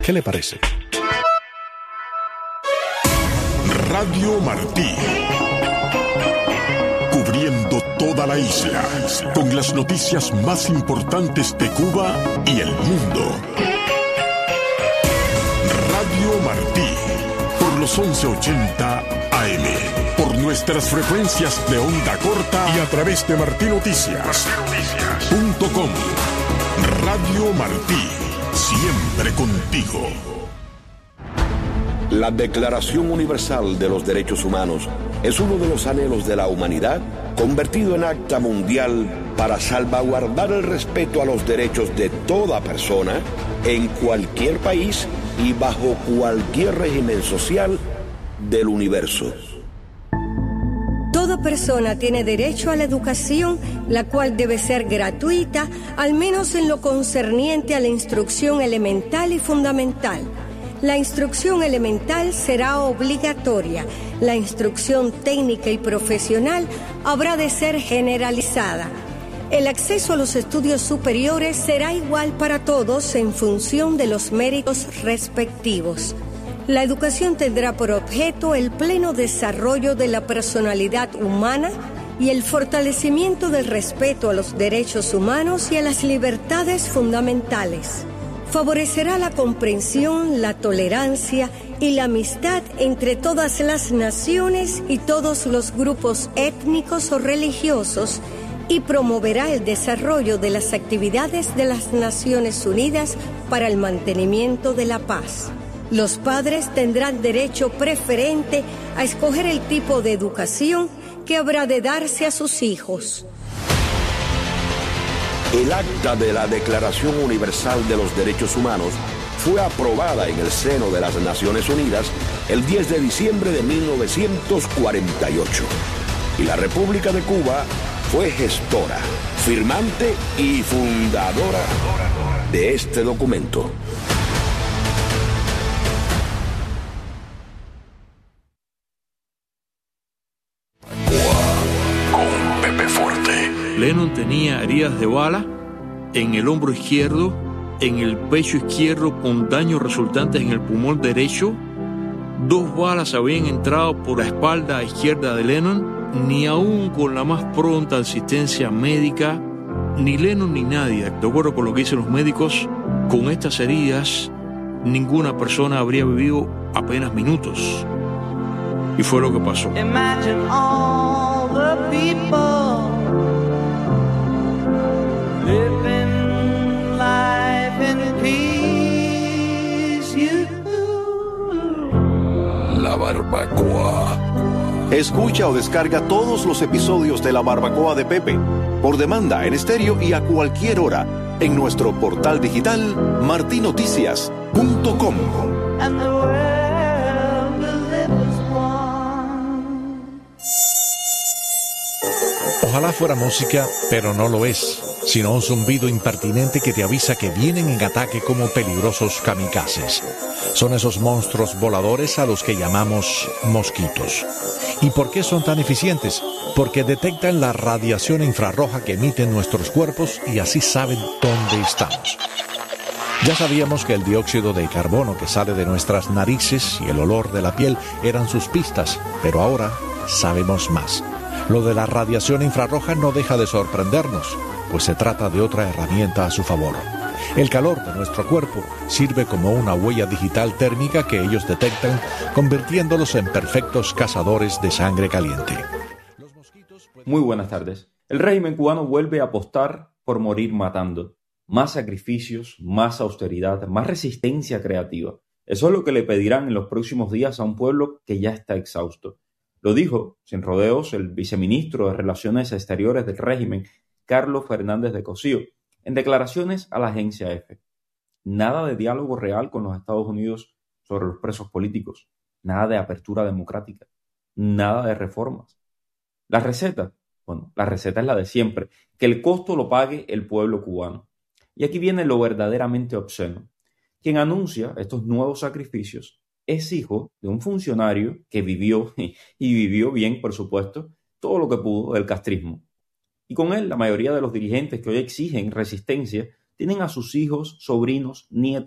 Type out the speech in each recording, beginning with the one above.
¿Qué le parece? Radio Martí. Cubriendo toda la isla, con las noticias más importantes de Cuba y el mundo. Radio Martí, por los 1180 AM, por nuestras frecuencias de onda corta y a través de martinoticias.com. Radio Martí, siempre contigo. La Declaración Universal de los Derechos Humanos es uno de los anhelos de la humanidad convertido en acta mundial para salvaguardar el respeto a los derechos de toda persona en cualquier país y bajo cualquier régimen social del universo. Toda persona tiene derecho a la educación, la cual debe ser gratuita, al menos en lo concerniente a la instrucción elemental y fundamental. La instrucción elemental será obligatoria. La instrucción técnica y profesional habrá de ser generalizada. El acceso a los estudios superiores será igual para todos en función de los méritos respectivos. La educación tendrá por objeto el pleno desarrollo de la personalidad humana y el fortalecimiento del respeto a los derechos humanos y a las libertades fundamentales. Favorecerá la comprensión, la tolerancia y la amistad entre todas las naciones y todos los grupos étnicos o religiosos y promoverá el desarrollo de las actividades de las Naciones Unidas para el mantenimiento de la paz. Los padres tendrán derecho preferente a escoger el tipo de educación que habrá de darse a sus hijos. El acta de la Declaración Universal de los Derechos Humanos fue aprobada en el seno de las Naciones Unidas el 10 de diciembre de 1948. Y la República de Cuba fue gestora, firmante y fundadora de este documento. Lennon tenía heridas de bala en el hombro izquierdo, en el pecho izquierdo con daños resultantes en el pulmón derecho. 2 balas habían entrado por la espalda izquierda de Lennon. Ni aún con la más pronta asistencia médica, ni Lennon ni nadie, de acuerdo con lo que dicen los médicos, con estas heridas ninguna persona habría vivido apenas minutos. Y fue lo que pasó. Imagine all the people living life in peace. La Barbacoa. Escucha o descarga todos los episodios de La Barbacoa de Pepe por demanda en estéreo y a cualquier hora en nuestro portal digital martinoticias.com. Ojalá fuera música, pero no lo es, sino un zumbido impertinente que te avisa que vienen en ataque como peligrosos kamikazes. Son esos monstruos voladores a los que llamamos mosquitos. ¿Y por qué son tan eficientes? Porque detectan la radiación infrarroja que emiten nuestros cuerpos y así saben dónde estamos. Ya sabíamos que el dióxido de carbono que sale de nuestras narices y el olor de la piel eran sus pistas, pero ahora sabemos más. Lo de la radiación infrarroja no deja de sorprendernos, pues se trata de otra herramienta a su favor. El calor de nuestro cuerpo sirve como una huella digital térmica que ellos detectan, convirtiéndolos en perfectos cazadores de sangre caliente. Muy buenas tardes. El régimen cubano vuelve a apostar por morir matando. Más sacrificios, más austeridad, más resistencia creativa. Eso es lo que le pedirán en los próximos días a un pueblo que ya está exhausto. Lo dijo, sin rodeos, el viceministro de Relaciones Exteriores del régimen, Carlos Fernández de Cosío, en declaraciones a la agencia EFE. Nada de diálogo real con los Estados Unidos sobre los presos políticos. Nada de apertura democrática. Nada de reformas. La receta, la receta es la de siempre, que el costo lo pague el pueblo cubano. Y aquí viene lo verdaderamente obsceno. Quien anuncia estos nuevos sacrificios es hijo de un funcionario que vivió, y vivió bien, por supuesto, todo lo que pudo del castrismo. Y con él, la mayoría de los dirigentes que hoy exigen resistencia tienen a sus hijos, sobrinos, nietos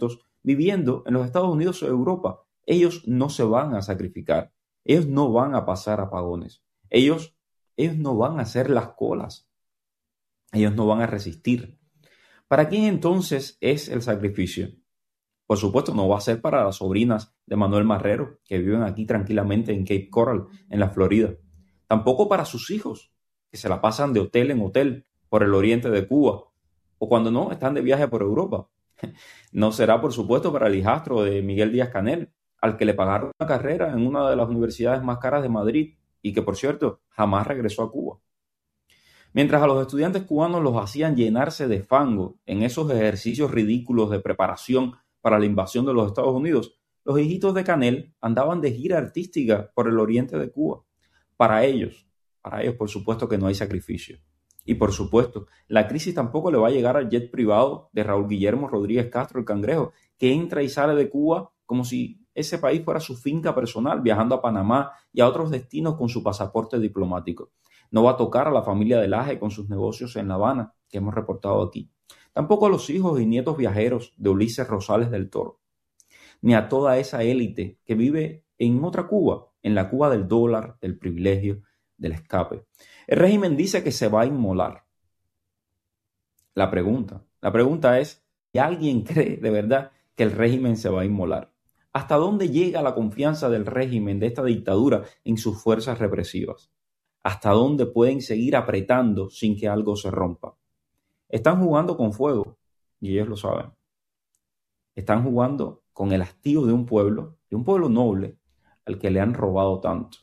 viviendo en los Estados Unidos o Europa. Ellos no se van a sacrificar. Ellos no van a pasar apagones. Ellos no van a hacer las colas. Ellos no van a resistir. ¿Para quién entonces es el sacrificio? Por supuesto, no va a ser para las sobrinas de Manuel Marrero, que viven aquí tranquilamente en Cape Coral, en la Florida. Tampoco para sus hijos, que se la pasan de hotel en hotel por el oriente de Cuba, o cuando no, están de viaje por Europa. No será, por supuesto, para el hijastro de Miguel Díaz-Canel, al que le pagaron una carrera en una de las universidades más caras de Madrid y que, por cierto, jamás regresó a Cuba. Mientras a los estudiantes cubanos los hacían llenarse de fango en esos ejercicios ridículos de preparación para la invasión de los Estados Unidos, los hijitos de Canel andaban de gira artística por el oriente de Cuba. Para ellos, por supuesto que no hay sacrificio. Y por supuesto, la crisis tampoco le va a llegar al jet privado de Raúl Guillermo Rodríguez Castro, el Cangrejo, que entra y sale de Cuba como si ese país fuera su finca personal, viajando a Panamá y a otros destinos con su pasaporte diplomático. No va a tocar a la familia de Laje con sus negocios en La Habana, que hemos reportado aquí. Tampoco a los hijos y nietos viajeros de Ulises Rosales del Toro. Ni a toda esa élite que vive en otra Cuba, en la Cuba del dólar, del privilegio, del escape. El régimen dice que se va a inmolar. La pregunta es, ¿y alguien cree de verdad que el régimen se va a inmolar? ¿Hasta dónde llega la confianza del régimen, de esta dictadura, en sus fuerzas represivas? ¿Hasta dónde pueden seguir apretando sin que algo se rompa? Están jugando con fuego, y ellos lo saben. Están jugando con el hastío de un pueblo noble, al que le han robado tanto.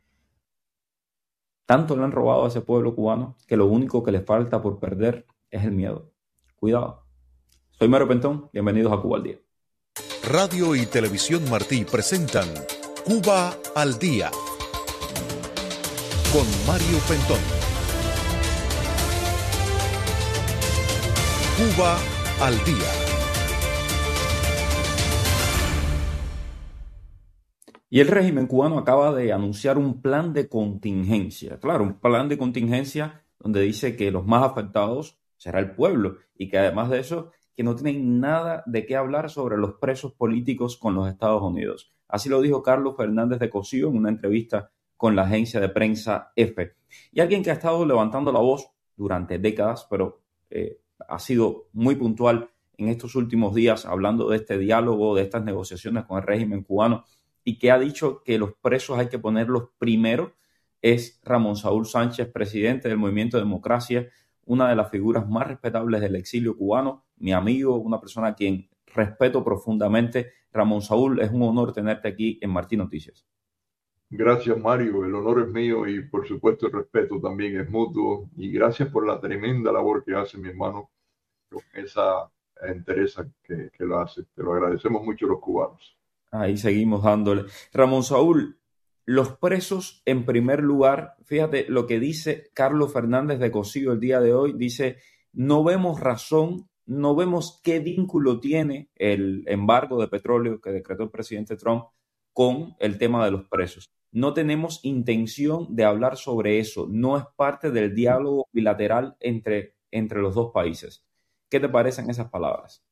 Tanto le han robado a ese pueblo cubano que lo único que le falta por perder es el miedo. Cuidado. Soy Mario Pentón, bienvenidos a Cuba al Día. Radio y Televisión Martí presentan Cuba al Día con Mario Pentón. Cuba al Día. Y el régimen cubano acaba de anunciar un plan de contingencia. Claro, un plan de contingencia donde dice que los más afectados será el pueblo y que además de eso, que no tienen nada de qué hablar sobre los presos políticos con los Estados Unidos. Así lo dijo Carlos Fernández de Cosío en una entrevista con la agencia de prensa EFE. Y alguien que ha estado levantando la voz durante décadas, pero ha sido muy puntual en estos últimos días hablando de este diálogo, de estas negociaciones con el régimen cubano, y que ha dicho que los presos hay que ponerlos primero, es Ramón Saúl Sánchez, presidente del Movimiento Democracia, una de las figuras más respetables del exilio cubano, mi amigo, una persona a quien respeto profundamente. Ramón Saúl, es un honor tenerte aquí en Martí Noticias. Gracias, Mario, el honor es mío y por supuesto el respeto también es mutuo, y gracias por la tremenda labor que hace mi hermano con esa entereza que lo hace. Te lo agradecemos mucho los cubanos. Ahí seguimos dándole. Ramón Saúl, los presos en primer lugar, fíjate lo que dice Carlos Fernández de Cosío el día de hoy, dice, no vemos razón, no vemos qué vínculo tiene el embargo de petróleo que decretó el presidente Trump con el tema de los presos. No tenemos intención de hablar sobre eso, no es parte del diálogo bilateral entre los dos países. ¿Qué te parecen esas palabras?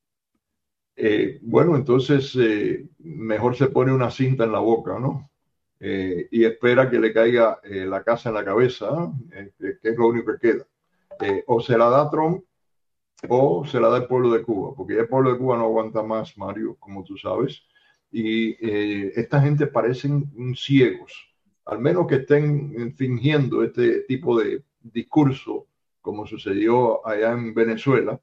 Bueno, entonces mejor se pone una cinta en la boca, ¿no? Y espera que le caiga la casa en la cabeza, que es lo único que queda. O se la da Trump o se la da el pueblo de Cuba, porque ya el pueblo de Cuba no aguanta más, Mario, como tú sabes. Y esta gente parecen ciegos, al menos que estén fingiendo este tipo de discurso, como sucedió allá en Venezuela.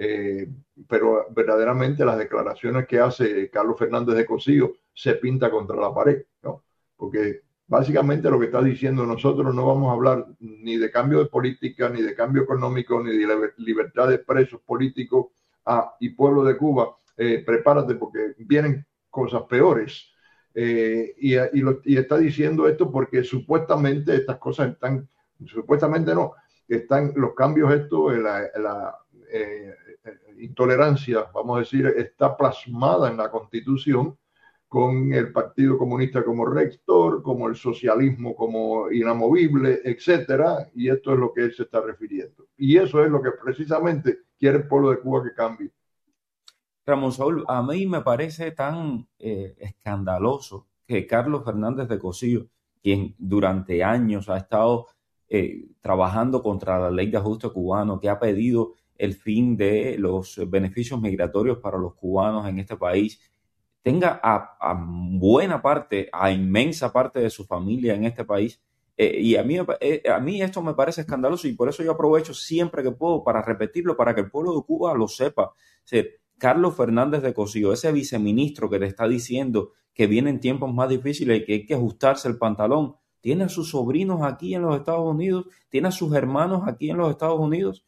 Pero verdaderamente las declaraciones que hace Carlos Fernández de Cosío se pinta contra la pared, ¿no? Porque básicamente lo que está diciendo, nosotros no vamos a hablar ni de cambio de política, ni de cambio económico, ni de libertad de presos políticos. Y pueblo de Cuba, prepárate porque vienen cosas peores. Y está diciendo esto porque supuestamente estas cosas están, supuestamente no, están los cambios estos, la intolerancia, vamos a decir, está plasmada en la Constitución, con el Partido Comunista como rector, como el socialismo como inamovible, etcétera, y esto es lo que él se está refiriendo. Y eso es lo que precisamente quiere el pueblo de Cuba que cambie. Ramón Saúl, a mí me parece tan escandaloso que Carlos Fernández de Cosío, quien durante años ha estado trabajando contra la ley de ajuste cubano, que ha pedido el fin de los beneficios migratorios para los cubanos en este país, tenga a buena parte, a inmensa parte de su familia en este país. Y a mí esto me parece escandaloso, y por eso yo aprovecho siempre que puedo para repetirlo, para que el pueblo de Cuba lo sepa. O sea, Carlos Fernández de Cosío, ese viceministro que te está diciendo que vienen tiempos más difíciles y que hay que ajustarse el pantalón, tiene a sus sobrinos aquí en los Estados Unidos, tiene a sus hermanos aquí en los Estados Unidos.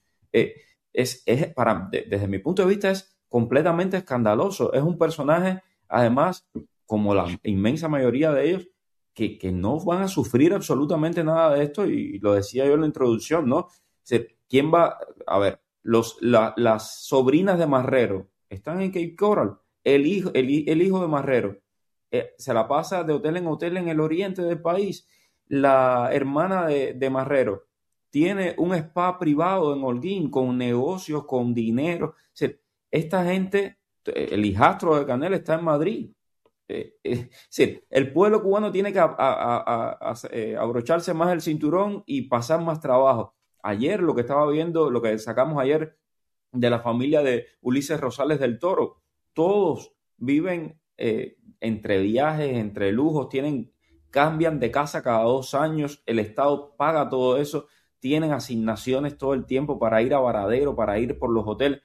Desde mi punto de vista es completamente escandaloso. Es un personaje, además, como la inmensa mayoría de ellos, que no van a sufrir absolutamente nada de esto, y lo decía yo en la introducción, ¿no? O sea, ¿quién va? A ver, las sobrinas de Marrero están en Cape Coral. El hijo de Marrero se la pasa de hotel en hotel en el oriente del país. La hermana de Marrero tiene un spa privado en Holguín con negocios, con dinero. O sea, esta gente, el hijastro de Canel está en Madrid. Sí, el pueblo cubano tiene que abrocharse más el cinturón y pasar más trabajo. Ayer lo que estaba viendo, lo que sacamos ayer de la familia de Ulises Rosales del Toro, todos viven entre viajes, entre lujos, cambian de casa cada 2 años, el Estado paga todo eso, tienen asignaciones todo el tiempo para ir a Varadero, para ir por los hoteles.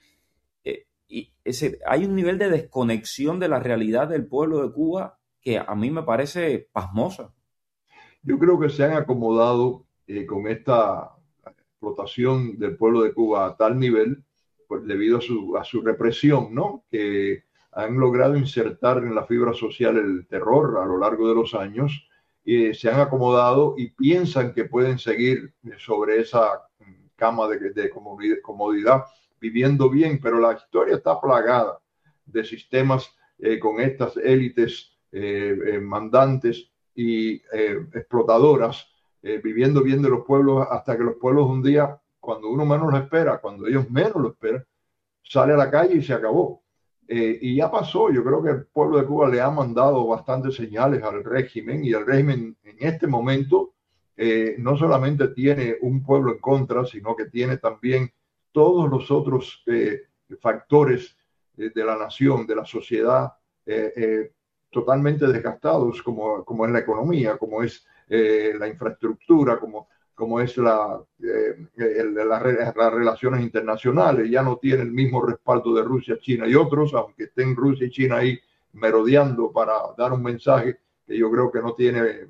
Hay un nivel de desconexión de la realidad del pueblo de Cuba que a mí me parece pasmosa. Yo creo que se han acomodado con esta explotación del pueblo de Cuba a tal nivel, pues, debido a su represión, ¿no? Que han logrado insertar en la fibra social el terror a lo largo de los años, y se han acomodado y piensan que pueden seguir sobre esa cama de comodidad, viviendo bien, pero la historia está plagada de sistemas con estas élites mandantes y explotadoras, viviendo bien de los pueblos, hasta que los pueblos un día, cuando uno menos lo espera, cuando ellos menos lo esperan, sale a la calle y se acabó. Y ya pasó. Yo creo que el pueblo de Cuba le ha mandado bastantes señales al régimen, y el régimen en este momento no solamente tiene un pueblo en contra, sino que tiene también todos los otros factores de la nación, de la sociedad, totalmente desgastados, como es la economía, como es la infraestructura, como es las relaciones internacionales. Ya no tiene el mismo respaldo de Rusia, China y otros, aunque estén Rusia y China ahí merodeando para dar un mensaje que yo creo que no tiene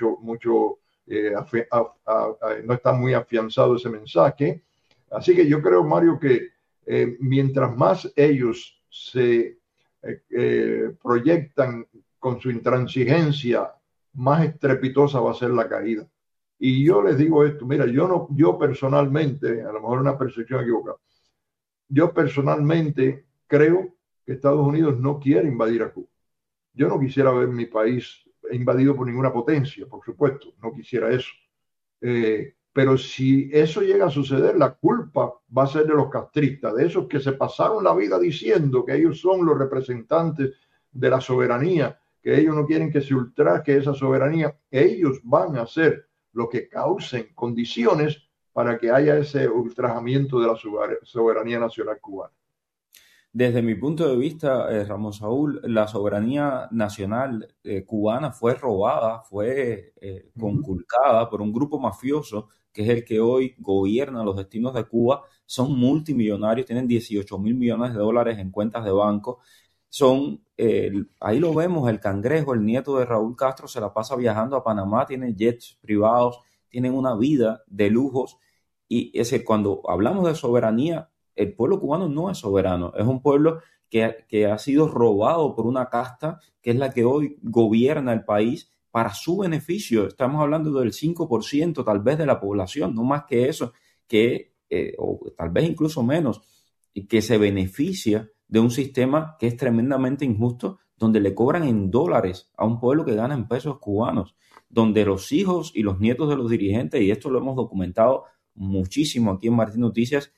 no está muy afianzado ese mensaje. Así que yo creo, Mario, que mientras más ellos se proyectan con su intransigencia, más estrepitosa va a ser la caída. Y yo les digo esto, mira, yo personalmente, a lo mejor una percepción equivocada, yo personalmente creo que Estados Unidos no quiere invadir a Cuba. Yo no quisiera ver mi país invadido por ninguna potencia, por supuesto, no quisiera eso. Pero si eso llega a suceder, la culpa va a ser de los castristas, de esos que se pasaron la vida diciendo que ellos son los representantes de la soberanía, que ellos no quieren que se ultraje esa soberanía. Ellos van a ser lo que causen condiciones para que haya ese ultrajamiento de la soberanía nacional cubana. Desde mi punto de vista, Ramón Saúl, la soberanía nacional cubana fue robada, fue conculcada por un grupo mafioso que es el que hoy gobierna los destinos de Cuba. Son multimillonarios, tienen 18.000 millones de dólares en cuentas de banco. Ahí lo vemos, el Cangrejo, el nieto de Raúl Castro, se la pasa viajando a Panamá, tiene jets privados, tienen una vida de lujos. Y cuando hablamos de soberanía, el pueblo cubano no es soberano, es un pueblo que ha sido robado por una casta que es la que hoy gobierna el país para su beneficio. Estamos hablando del 5% tal vez de la población, no más que eso, o tal vez incluso menos, y que se beneficia de un sistema que es tremendamente injusto, donde le cobran en dólares a un pueblo que gana en pesos cubanos, donde los hijos y los nietos de los dirigentes, y esto lo hemos documentado muchísimo aquí en Martín Noticias,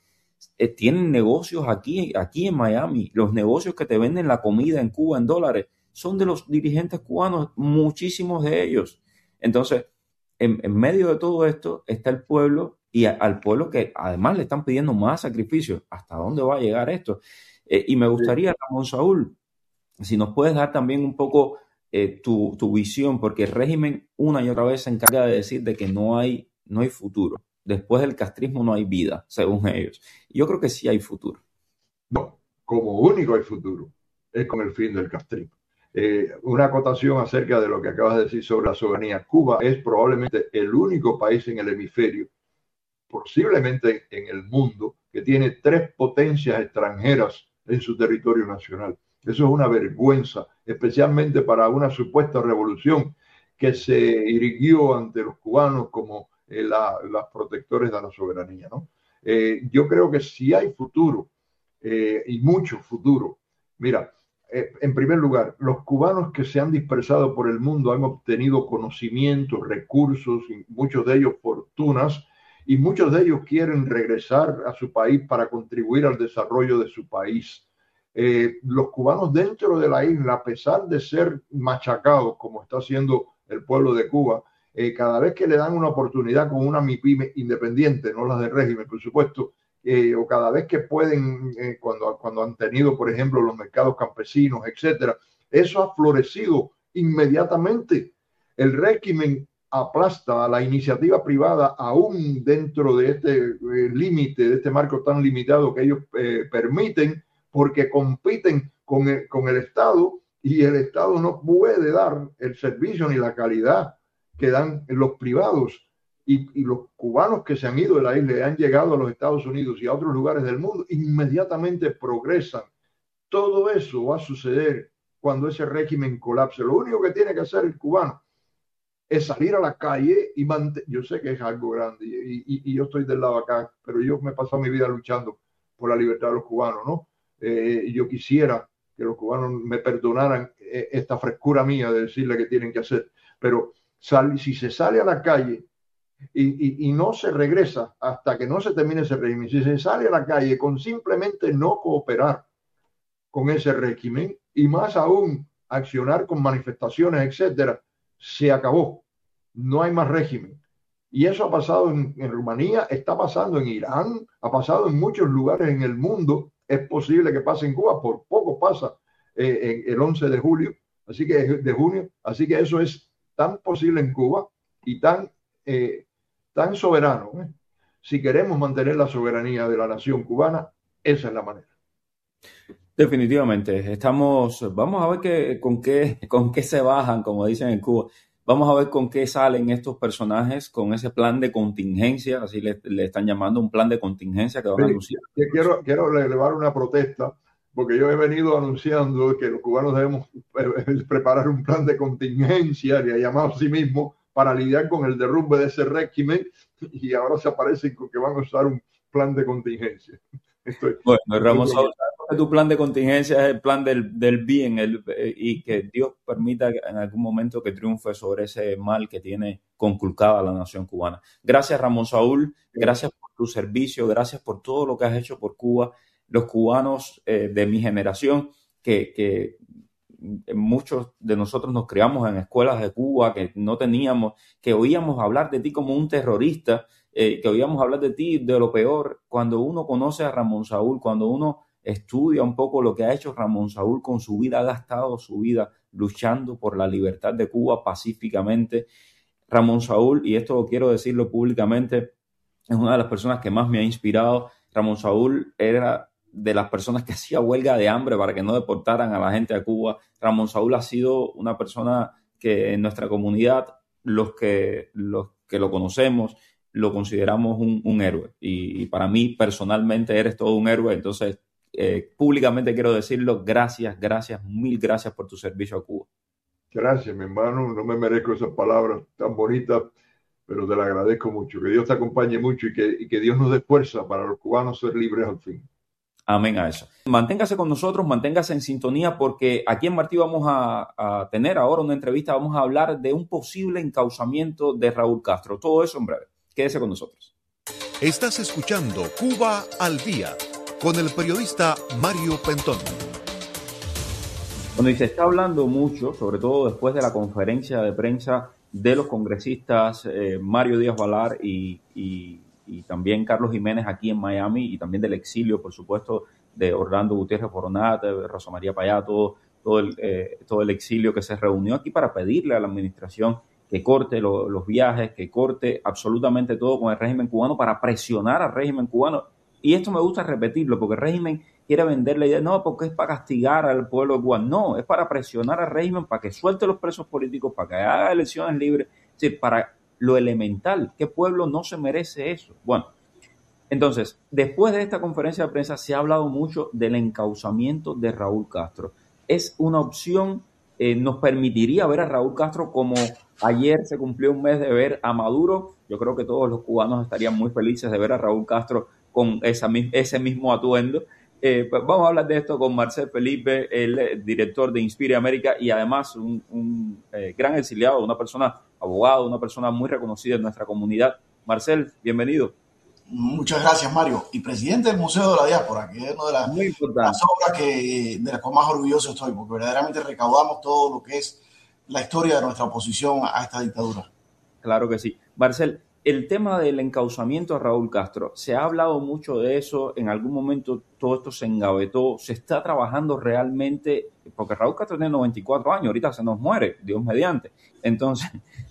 tienen negocios aquí en Miami. Los negocios que te venden la comida en Cuba en dólares son de los dirigentes cubanos, muchísimos de ellos. Entonces, en medio de todo esto está el pueblo, y al pueblo que además le están pidiendo más sacrificios. ¿Hasta dónde va a llegar esto? Y me gustaría, Ramón Saúl, si nos puedes dar también un poco tu visión, porque el régimen una y otra vez se encarga de decir de que no hay futuro. Después del castrismo no hay vida, según ellos. Yo creo que sí hay futuro. No, como único hay futuro es con el fin del castrismo. Una acotación acerca de lo que acabas de decir sobre la soberanía. Cuba es probablemente el único país en el hemisferio, posiblemente en el mundo, que tiene 3 potencias extranjeras en su territorio nacional. Eso es una vergüenza, especialmente para una supuesta revolución que se irguió ante los cubanos como las protectores de la soberanía, ¿no? Yo creo que sí hay futuro, y mucho futuro. Mira, en primer lugar, los cubanos que se han dispersado por el mundo han obtenido conocimientos, recursos, y muchos de ellos fortunas, y muchos de ellos quieren regresar a su país para contribuir al desarrollo de su país. Los cubanos dentro de la isla, a pesar de ser machacados, como está haciendo el pueblo de Cuba, cada vez que le dan una oportunidad con una MIPYME independiente, no las del régimen, por supuesto, o cada vez que pueden, cuando han tenido, por ejemplo, los mercados campesinos, etcétera, eso ha florecido inmediatamente. El régimen aplasta a la iniciativa privada aún dentro de este límite, de este marco tan limitado que ellos permiten, porque compiten con el Estado, y el Estado no puede dar el servicio ni la calidad que dan los privados. Y los cubanos que se han ido de la isla y han llegado a los Estados Unidos y a otros lugares del mundo, inmediatamente progresan. Todo eso va a suceder cuando ese régimen colapse. Lo único que tiene que hacer el cubano es salir a la calle y yo sé que es algo grande, y yo estoy del lado acá, pero yo me he pasado mi vida luchando por la libertad de los cubanos, ¿no? Yo quisiera que los cubanos me perdonaran esta frescura mía de decirle que tienen que hacer, pero si se sale a la calle y no se regresa hasta que no se termine ese régimen, si se sale a la calle con simplemente no cooperar con ese régimen, y más aún accionar con manifestaciones, etcétera, se acabó. No hay más régimen. Y eso ha pasado en Rumanía, está pasando en Irán, ha pasado en muchos lugares en el mundo. Es posible que pase en Cuba, por poco pasa el 11 de julio, de junio. Así que eso es tan posible en Cuba y tan soberano. Si queremos mantener la soberanía de la nación cubana, esa es la manera. Definitivamente. Vamos a ver con qué se bajan, como dicen en Cuba. Vamos a ver con qué salen estos personajes, con ese plan de contingencia, así le están llamando, un plan de contingencia que van a anunciar. Quiero elevar una protesta, porque yo he venido anunciando que los cubanos debemos preparar un plan de contingencia, le ha llamado a sí mismo, para lidiar con el derrumbe de ese régimen, y ahora se aparecen con que van a usar un plan de contingencia. Bueno, Ramón Saúl, tu plan de contingencia es el plan del bien, y que Dios permita en algún momento que triunfe sobre ese mal que tiene conculcada la nación cubana. Gracias, Ramón Saúl, gracias por tu servicio, gracias por todo lo que has hecho por Cuba. Los cubanos de mi generación, que muchos de nosotros nos criamos en escuelas de Cuba, que no teníamos, que oíamos hablar de ti como un terrorista, que oíamos hablar de ti de lo peor. Cuando uno conoce a Ramón Saúl, cuando uno estudia un poco lo que ha hecho Ramón Saúl con su vida, ha gastado su vida luchando por la libertad de Cuba pacíficamente. Ramón Saúl, y esto quiero decirlo públicamente, es una de las personas que más me ha inspirado. Ramón Saúl era de las personas que hacía huelga de hambre para que no deportaran a la gente a Cuba. Ramón Saúl ha sido una persona que en nuestra comunidad, los que lo conocemos, lo consideramos un héroe. Y para mí, personalmente, eres todo un héroe. Entonces, públicamente quiero decirlo, gracias, mil gracias por tu servicio a Cuba. Gracias, mi hermano. No me merezco esas palabras tan bonitas, pero te las agradezco mucho. Que Dios te acompañe mucho y que Dios nos dé fuerza para los cubanos ser libres al fin. Amén a eso. Manténgase con nosotros, manténgase en sintonía, porque aquí en Martí vamos a tener ahora una entrevista. Vamos a hablar de un posible encauzamiento de Raúl Castro. Todo eso en breve. Quédese con nosotros. Estás escuchando Cuba al Día con el periodista Mario Pentón. Bueno, y se está hablando mucho, sobre todo después de la conferencia de prensa de los congresistas Mario Díaz-Balart y también Carlos Jiménez aquí en Miami, y también del exilio, por supuesto, de Orlando Gutiérrez Boronat, de Rosa María Payá, todo el exilio que se reunió aquí para pedirle a la administración que corte los viajes, que corte absolutamente todo con el régimen cubano, para presionar al régimen cubano. Y esto me gusta repetirlo, porque el régimen quiere vender la idea, no, porque es para castigar al pueblo cubano. No, es para presionar al régimen para que suelte los presos políticos, para que haga elecciones libres, es decir, para lo elemental. ¿Qué pueblo no se merece eso? Bueno, entonces, después de esta conferencia de prensa se ha hablado mucho del encauzamiento de Raúl Castro. Es una opción, nos permitiría ver a Raúl Castro como ayer se cumplió un mes de ver a Maduro. Yo creo que todos los cubanos estarían muy felices de ver a Raúl Castro con ese mismo atuendo. Pues vamos a hablar de esto con Marcel Felipe, el director de Inspire América y además un gran exiliado, una persona abogado, una persona muy reconocida en nuestra comunidad. Marcel, bienvenido. Muchas gracias, Mario. Y presidente del Museo de la Diáspora, que es una de las obras de las que más orgulloso estoy, porque verdaderamente recaudamos todo lo que es la historia de nuestra oposición a esta dictadura. Claro que sí. Marcel, el tema del encauzamiento a Raúl Castro, se ha hablado mucho de eso, en algún momento todo esto se engavetó, se está trabajando realmente, porque Raúl Castro tiene 94 años, ahorita se nos muere, Dios mediante. Entonces,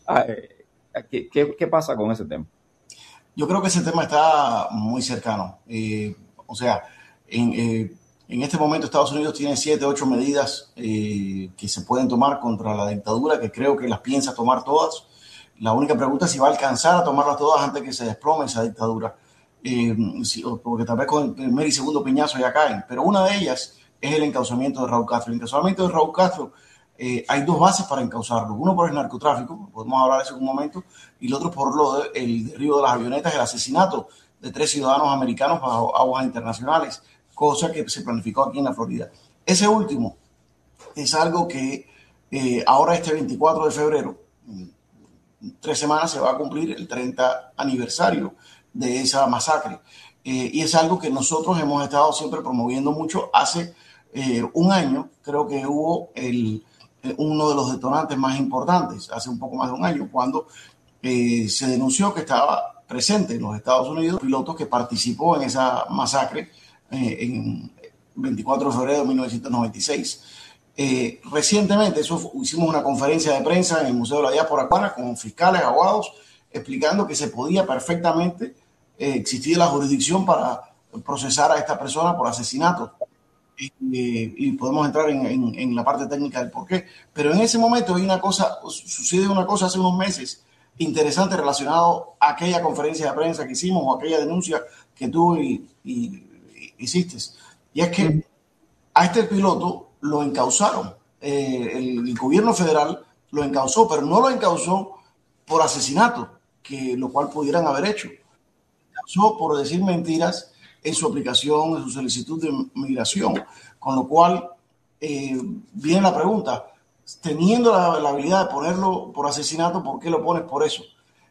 ¿qué pasa con ese tema? Yo creo que ese tema está muy cercano. O sea, en este momento Estados Unidos tiene 7, 8 medidas que se pueden tomar contra la dictadura, que creo que las piensa tomar todas. La única pregunta es si va a alcanzar a tomarlas todas antes que se desplome esa dictadura. Porque tal vez con el primer y segundo piñazo ya caen. Pero una de ellas es el encauzamiento de Raúl Castro. El encauzamiento de Raúl Castro, hay dos bases para encauzarlo. Uno por el narcotráfico, podemos hablar de eso en un momento, y el otro por el derribo de las avionetas, el asesinato de 3 ciudadanos americanos bajo aguas internacionales, cosa que se planificó aquí en la Florida. Ese último es algo que ahora este 24 de febrero, 3 semanas, se va a cumplir el 30 aniversario de esa masacre. Y es algo que nosotros hemos estado siempre promoviendo mucho. Hace un año creo que hubo uno de los detonantes más importantes, hace un poco más de un año, cuando se denunció que estaba presente en los Estados Unidos un piloto que participó en esa masacre en 24 de febrero de 1996. Recientemente hicimos una conferencia de prensa en el Museo de la Diáspora cubana con fiscales, abogados, explicando que se podía perfectamente existir la jurisdicción para procesar a esta persona por asesinato. Y podemos entrar en la parte técnica del por qué. Pero en ese momento sucede una cosa hace unos meses interesante relacionado a aquella conferencia de prensa que hicimos o aquella denuncia que tú hiciste. Y es que a este piloto lo encauzaron. El gobierno federal lo encausó, pero no lo encausó por asesinato, lo cual pudieran haber hecho. Lo encausó por decir mentiras en su aplicación, en su solicitud de migración. Con lo cual, viene la pregunta, teniendo la habilidad de ponerlo por asesinato, ¿por qué lo pones por eso?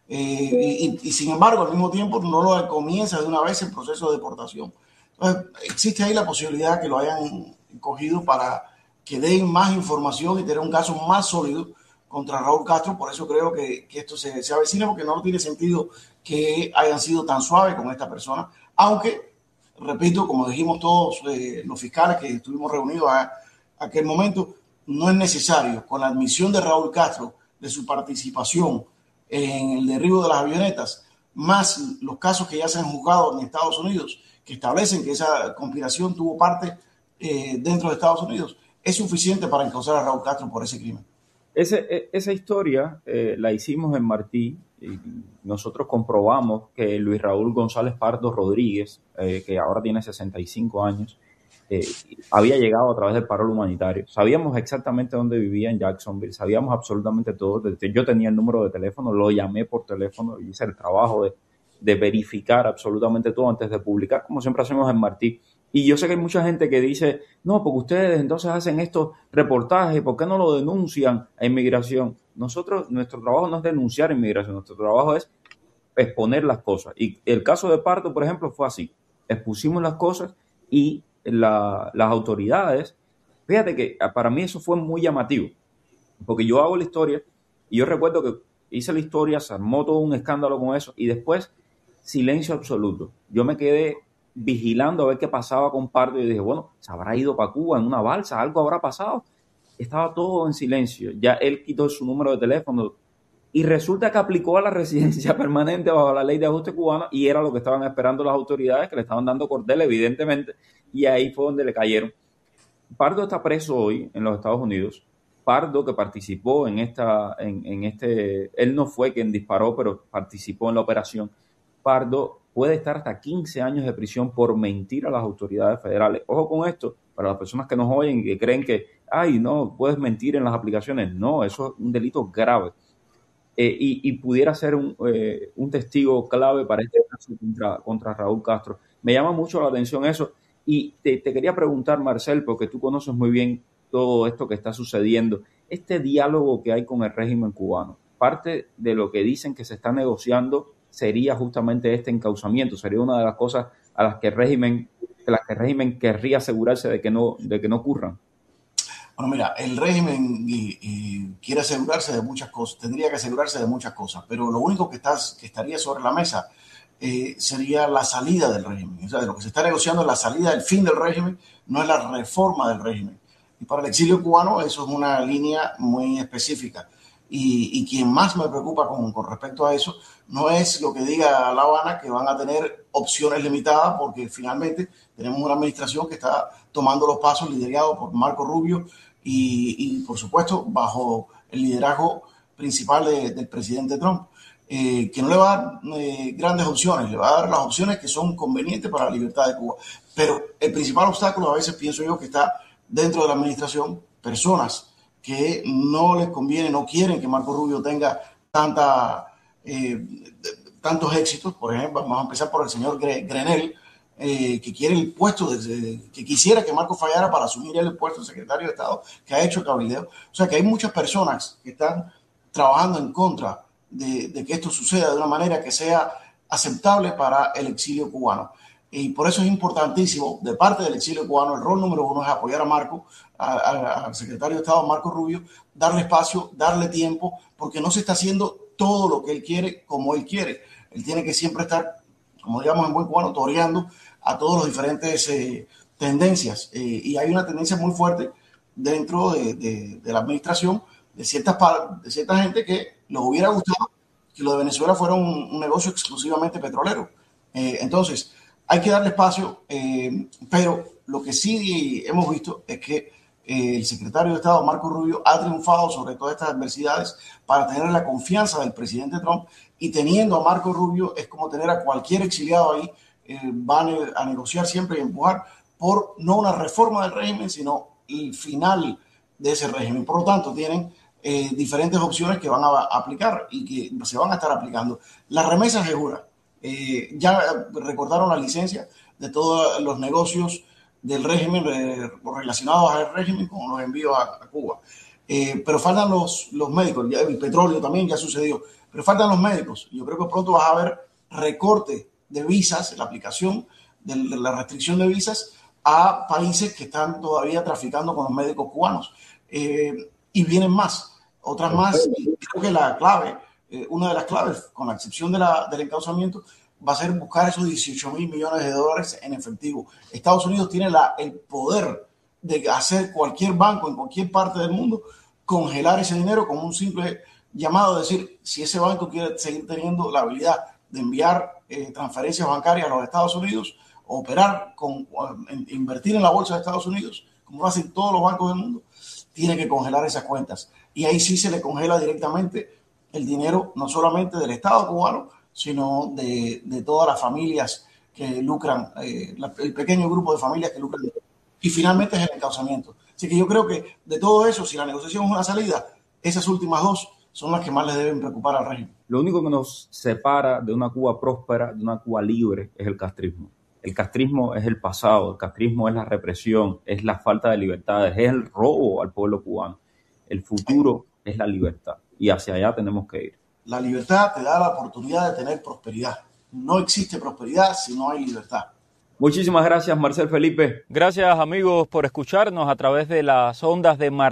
Y sin embargo, al mismo tiempo, no lo comienza de una vez el proceso de deportación. Entonces, existe ahí la posibilidad que lo hayan cogido para que den más información y tener un caso más sólido contra Raúl Castro. Por eso creo que esto se avecina, porque no tiene sentido que hayan sido tan suaves con esta persona, aunque, repito, como dijimos todos los fiscales que estuvimos reunidos a aquel momento, no es necesario, con la admisión de Raúl Castro de su participación en el derribo de las avionetas, más los casos que ya se han juzgado en Estados Unidos, que establecen que esa conspiración tuvo parte dentro de Estados Unidos, es suficiente para encauzar a Raúl Castro por ese crimen. Esa historia la hicimos en Martí. Y nosotros comprobamos que Luis Raúl González Pardo Rodríguez, que ahora tiene 65 años, había llegado a través del paro humanitario. Sabíamos exactamente dónde vivía en Jacksonville, sabíamos absolutamente todo. Yo tenía el número de teléfono, lo llamé por teléfono y hice el trabajo de verificar absolutamente todo antes de publicar, como siempre hacemos en Martí. Y yo sé que hay mucha gente que dice, no, porque ustedes entonces hacen estos reportajes, ¿por qué no lo denuncian a inmigración? Nuestro trabajo no es denunciar inmigración, nuestro trabajo es exponer las cosas. Y el caso de Pardo, por ejemplo, fue así. Expusimos las cosas y las autoridades, fíjate que para mí eso fue muy llamativo, porque yo hago la historia y yo recuerdo que hice la historia, se armó todo un escándalo con eso y después silencio absoluto. Yo me quedé vigilando a ver qué pasaba con Pardo y dije, bueno, se habrá ido para Cuba en una balsa, algo habrá pasado. Estaba todo en silencio. Ya él quitó su número de teléfono y resulta que aplicó a la residencia permanente bajo la ley de ajuste cubana y era lo que estaban esperando las autoridades, que le estaban dando cordel, evidentemente, y ahí fue donde le cayeron. Pardo está preso hoy en los Estados Unidos. Pardo, que participó en él no fue quien disparó, pero participó en la operación. Pardo puede estar hasta 15 años de prisión por mentir a las autoridades federales. Ojo con esto, para las personas que nos oyen y que creen que, no, puedes mentir en las aplicaciones. No, eso es un delito grave. Y pudiera ser un testigo clave para este caso contra Raúl Castro. Me llama mucho la atención eso. Y te quería preguntar, Marcel, porque tú conoces muy bien todo esto que está sucediendo, este diálogo que hay con el régimen cubano. Parte de lo que dicen que se está negociando sería justamente este encauzamiento, sería una de las cosas a las que el régimen querría asegurarse de que no ocurran. Bueno, mira, el régimen quiere asegurarse de muchas cosas, tendría que asegurarse de muchas cosas, pero lo único que estaría sobre la mesa sería la salida del régimen. O sea, de lo que se está negociando es la salida, el fin del régimen, no es la reforma del régimen. Y para el exilio cubano eso es una línea muy específica. Y quien más me preocupa con respecto a eso no es lo que diga La Habana, que van a tener opciones limitadas, porque finalmente tenemos una administración que está tomando los pasos liderado por Marco Rubio y por supuesto, bajo el liderazgo principal del presidente Trump, que no le va a dar grandes opciones, le va a dar las opciones que son convenientes para la libertad de Cuba. Pero el principal obstáculo, a veces pienso yo, que está dentro de la administración, personas que no les conviene, no quieren que Marco Rubio tenga tantos éxitos. Por ejemplo, vamos a empezar por el señor Grenell, que quiere el puesto, que quisiera que Marco fallara para asumir el puesto de secretario de Estado, que ha hecho cabildeo. O sea que hay muchas personas que están trabajando en contra de que esto suceda de una manera que sea aceptable para el exilio cubano. Y por eso es importantísimo, de parte del exilio cubano, el rol número uno es apoyar a Marco, al secretario de Estado Marco Rubio, darle espacio, darle tiempo, porque no se está haciendo todo lo que él quiere como él quiere. Él tiene que siempre estar, como digamos en buen cubano, toreando a todos los diferentes tendencias. Y hay una tendencia muy fuerte dentro de la administración de cierta gente que les hubiera gustado que lo de Venezuela fuera un negocio exclusivamente petrolero. Entonces, hay que darle espacio, pero lo que sí hemos visto es que el secretario de Estado, Marco Rubio, ha triunfado sobre todas estas adversidades para tener la confianza del presidente Trump, y teniendo a Marco Rubio es como tener a cualquier exiliado ahí. Van a negociar siempre y empujar por no una reforma del régimen, sino el final de ese régimen. Por lo tanto, tienen diferentes opciones que van a aplicar y que se van a estar aplicando. La remesa segura. Ya recordaron la licencia de todos los negocios del régimen relacionados al régimen con los envíos a Cuba. Pero faltan los médicos, ya el petróleo también ya sucedió, pero faltan los médicos. Yo creo que pronto vas a ver recorte de visas, la aplicación de la restricción de visas a países que están todavía traficando con los médicos cubanos. Y vienen otras más. Y creo que la clave, una de las claves, con la excepción del encauzamiento, va a ser buscar esos $18,000 millones en efectivo. Estados Unidos tiene el poder de hacer cualquier banco en cualquier parte del mundo, congelar ese dinero con un simple llamado, de decir, si ese banco quiere seguir teniendo la habilidad de enviar transferencias bancarias a los Estados Unidos, operar invertir en la bolsa de Estados Unidos, como lo hacen todos los bancos del mundo, tiene que congelar esas cuentas. Y ahí sí se le congela directamente el dinero, no solamente del Estado cubano, sino de todas las familias que lucran, el pequeño grupo de familias que lucran. Y finalmente es el encauzamiento. Así que yo creo que de todo eso, si la negociación es una salida, esas últimas dos son las que más le deben preocupar al régimen. Lo único que nos separa de una Cuba próspera, de una Cuba libre, es el castrismo. El castrismo es el pasado, el castrismo es la represión, es la falta de libertades, es el robo al pueblo cubano. El futuro es la libertad y hacia allá tenemos que ir. La libertad te da la oportunidad de tener prosperidad. No existe prosperidad si no hay libertad. Muchísimas gracias, Marcel Felipe. Gracias, amigos, por escucharnos a través de las ondas de